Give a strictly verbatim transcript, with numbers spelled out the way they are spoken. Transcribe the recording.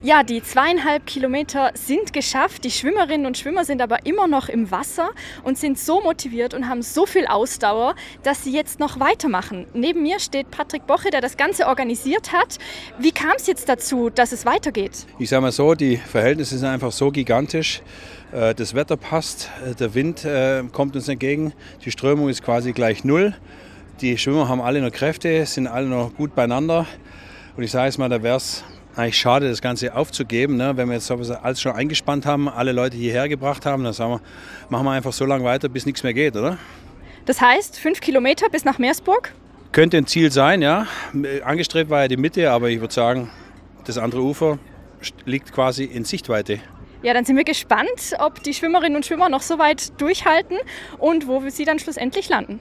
Ja, die zweieinhalb Kilometer sind geschafft. Die Schwimmerinnen und Schwimmer sind aber immer noch im Wasser und sind so motiviert und haben so viel Ausdauer, dass sie jetzt noch weitermachen. Neben mir steht Patrick Boche, der das Ganze organisiert hat. Wie kam es jetzt dazu, dass es weitergeht? Ich sage mal so, die Verhältnisse sind einfach so gigantisch. Das Wetter passt, der Wind kommt uns entgegen, die Strömung ist quasi gleich null. Die Schwimmer haben alle noch Kräfte, sind alle noch gut beieinander. Und ich sage jetzt mal, da wäre es eigentlich schade, das Ganze aufzugeben, ne? Wenn wir jetzt alles schon eingespannt haben, alle Leute hierher gebracht haben, dann sagen wir, machen wir einfach so lange weiter, bis nichts mehr geht, oder? Das heißt, fünf Kilometer bis nach Meersburg? Könnte ein Ziel sein, ja. Angestrebt war ja die Mitte, aber ich würde sagen, das andere Ufer liegt quasi in Sichtweite. Ja, dann sind wir gespannt, ob die Schwimmerinnen und Schwimmer noch so weit durchhalten und wo wir sie dann schlussendlich landen.